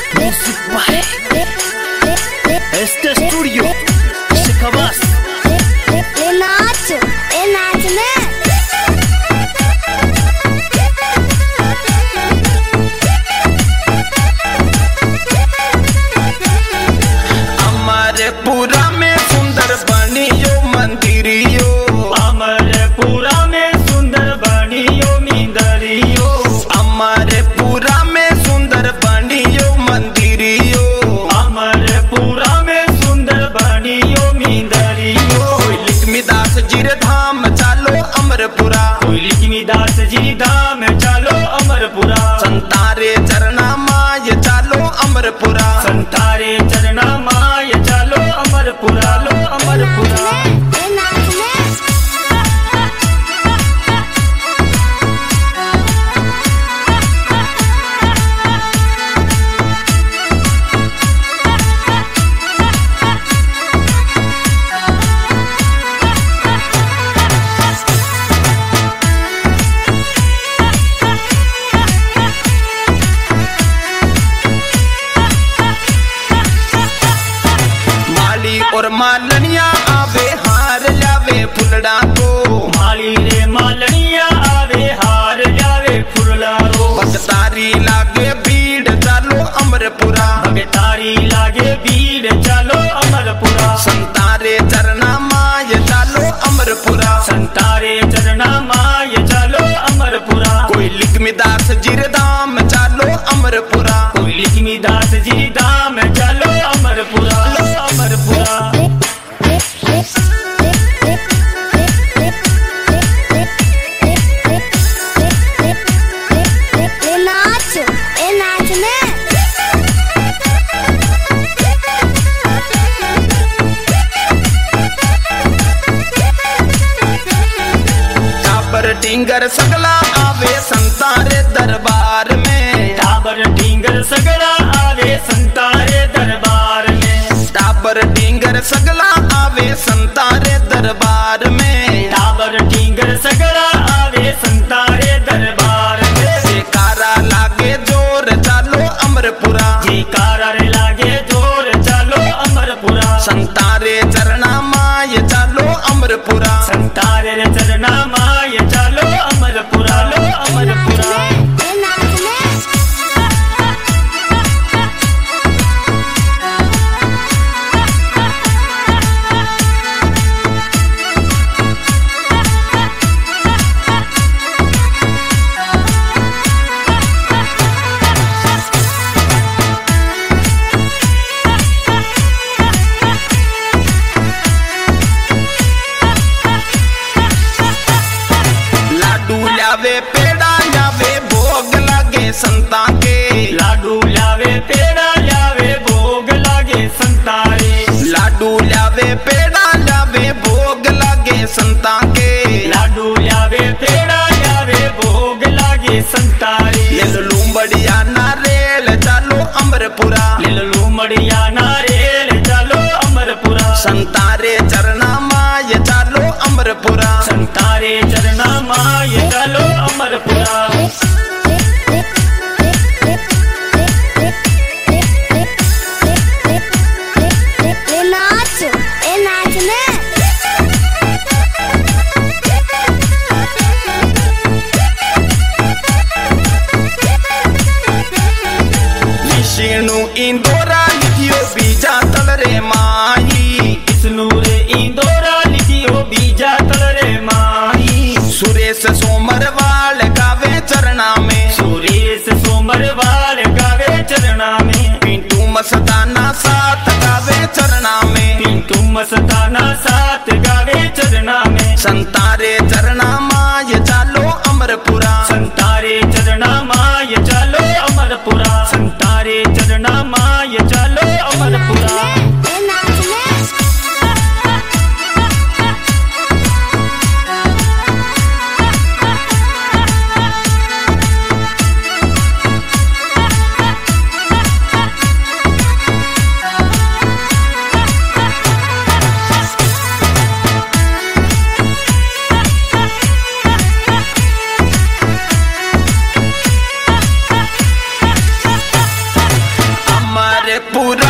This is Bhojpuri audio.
Music by Este Studio Shikabas नाच ने अमरपुरा में सुंदर बनियो मंदिरियो, अमरपुरा में सुंदर बनियो मिंदरियो, अमरपुरा में सुंदर बनियो मंदिरियो, अमरपुरा में सुंदर बनियो मिंदरियो। लिखमी दास जीर धाम चालो अमरपुरा, लिखमी दास जी धाम चालो अमरपुरा, संतारे चरना माय चालो अमरपुरा, संतारे चरना माय चालो अमरपुरा, लो अमरपुरा। और मालनिया आवे हार लावे फुलड़ा को, माली रे मालनिया आवे हार लावे फुलड़ा रो, भगतारी लागे भीड़ चालो अमरपुरा, भगतारी लागे भीड़ चालो अमरपुरा, संतारे चरना माय चालो अमरपुरा, संतारे चरना माय चालो अमरपुरा। कोई लिखमी दास जीर धाम चालो अमरपुरा, कोई लिखमी दास जी धाम चालो अमरपुरा, लो अमरपुरा। टिंगर सगला आवे संतारे दरबार में, टाबर टिंगर सगला आवे संतारे दरबार में, टाबर टिंगर सगला आवे संतारे दरबार में, टाबर टिंगर सगला आवे संतारे दरबार में। जयकारा लागे जोर चालो अमरपुरा, जयकारा रे लागे जोर चालो अमरपुरा, संतारे चरना माय चालो अमरपुरा, संतारे रे चरना माय चालो अमरपुरा, लो अमरपुरा। लावे पेड़ा लावे भोग लागे संता के, लाडू लावे पेड़ा लावे भोग लागे संतारे, लाडू लावे पेड़ा लावे भोग लागे संता के, लाडू लावे पेड़ा लावे भोग लागे संतारे। ले लो लूंबड़िया नारेल चालो अमरपुरा, ले लो लूंबड़िया नारेल चालो अमरपुरा, संतारे चरना माय चालो अमरपुरा, संतारे चरना माय चालो अमरपुरा। विष्णु इंदोरा लिखियो बीजा तल रे माई, विष्णु रे इंदोरा लिखियो बीजा तल रे माई, सुरेश सोमरवाल गावे चरना में, सुरेश सोमरवाल गावे चरना में, पिंटू मस्ताना साथ गावे चरना में, पिंटू मस्ताना साथ गावे चरना में, संतारे चरना माय चालो अमरपुरा, संतारे चरना माय चालो अमरपुरा, संतारे चरना माय चालो अमरपुरा। पूरा